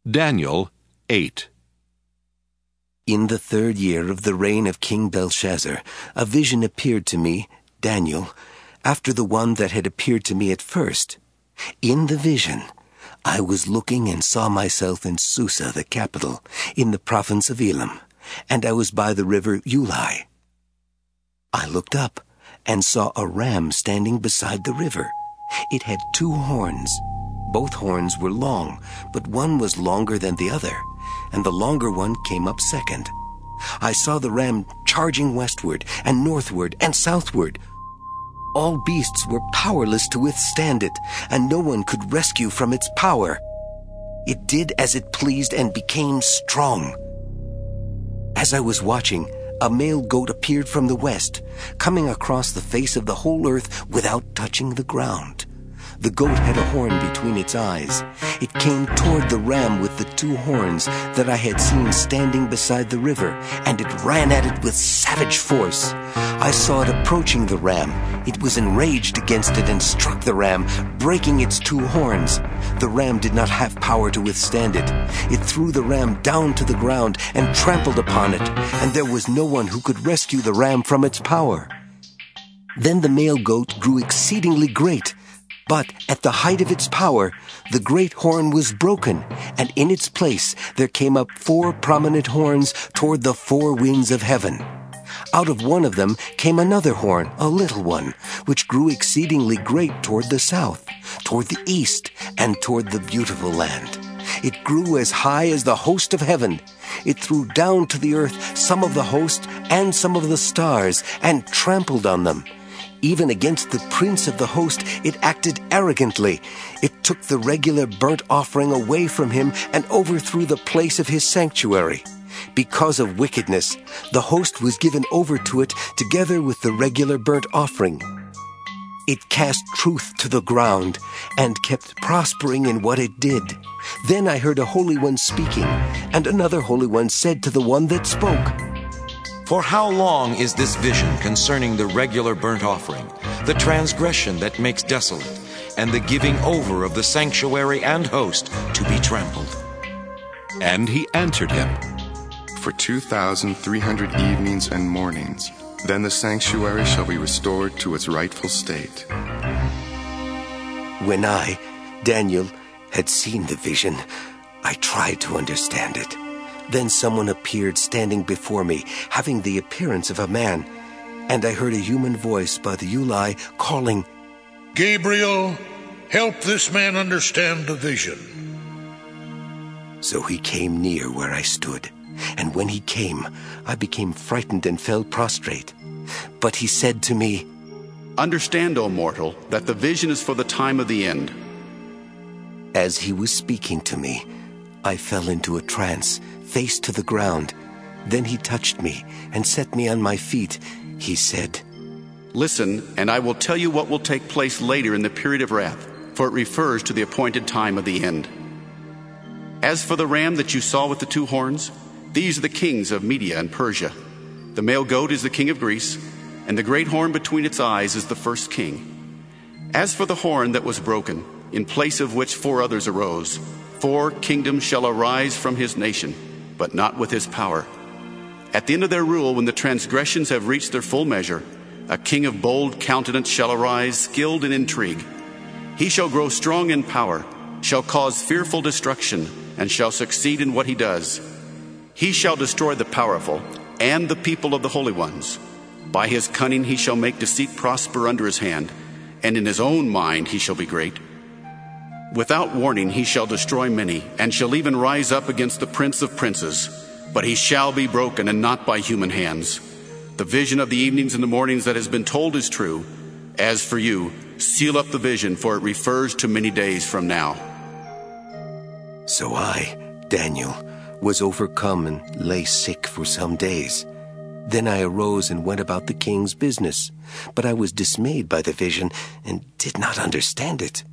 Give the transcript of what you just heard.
Daniel 8. In the 3rd year of the reign of King Belshazzar, a vision appeared to me, Daniel, after the one that had appeared to me at first. In the vision, I was looking and saw myself in Susa, the capital, in the province of Elam, and I was by the river Ulai. I looked up and saw a ram standing beside the river. It had 2 horns. Both horns were long, but one was longer than the other, and the longer one came up second. I saw the ram charging westward and northward and southward. All beasts were powerless to withstand it, and no one could rescue from its power. It did as it pleased and became strong. As I was watching, a male goat appeared from the west, coming across the face of the whole earth without touching the ground. The goat had a horn between its eyes. It came toward the ram with the 2 horns that I had seen standing beside the river, and it ran at it with savage force. I saw it approaching the ram. It was enraged against it and struck the ram, breaking its 2 horns. The ram did not have power to withstand it. It threw the ram down to the ground and trampled upon it, and there was no one who could rescue the ram from its power. Then the male goat grew exceedingly great. But at the height of its power, the great horn was broken, and in its place there came up 4 prominent horns toward the 4 winds of heaven. Out of one of them came another horn, a little one, which grew exceedingly great toward the south, toward the east, and toward the beautiful land. It grew as high as the host of heaven. It threw down to the earth some of the host and some of the stars, and trampled on them. Even against the prince of the host, it acted arrogantly. It took the regular burnt offering away from him and overthrew the place of his sanctuary. Because of wickedness, the host was given over to it together with the regular burnt offering. It cast truth to the ground and kept prospering in what it did. Then I heard a Holy One speaking, and another Holy One said to the one that spoke, For how long is this vision concerning the regular burnt offering, the transgression that makes desolate, and the giving over of the sanctuary and host to be trampled? And he answered him, For 2,300 evenings and mornings, then the sanctuary shall be restored to its rightful state. When I, Daniel, had seen the vision, I tried to understand it. Then someone appeared standing before me, having the appearance of a man, and I heard a human voice by the Ulai calling, Gabriel, help this man understand the vision. So he came near where I stood, and when he came, I became frightened and fell prostrate. But he said to me, Understand, O mortal, that the vision is for the time of the end. As he was speaking to me, I fell into a trance, face to the ground. Then he touched me and set me on my feet. He said, Listen, and I will tell you what will take place later in the period of wrath, for it refers to the appointed time of the end. As for the ram that you saw with the 2 horns, these are the kings of Media and Persia. The male goat is the king of Greece, and the great horn between its eyes is the first king. As for the horn that was broken, in place of which 4 others arose, 4 kingdoms shall arise from his nation, but not with his power. At the end of their rule, when the transgressions have reached their full measure, a king of bold countenance shall arise, skilled in intrigue. He shall grow strong in power, shall cause fearful destruction, and shall succeed in what he does. He shall destroy the powerful and the people of the holy ones. By his cunning he shall make deceit prosper under his hand, and in his own mind he shall be great. Without warning he shall destroy many, and shall even rise up against the prince of princes. But he shall be broken, and not by human hands. The vision of the evenings and the mornings that has been told is true. As for you, seal up the vision, for it refers to many days from now. So I, Daniel, was overcome and lay sick for some days. Then I arose and went about the king's business. But I was dismayed by the vision and did not understand it.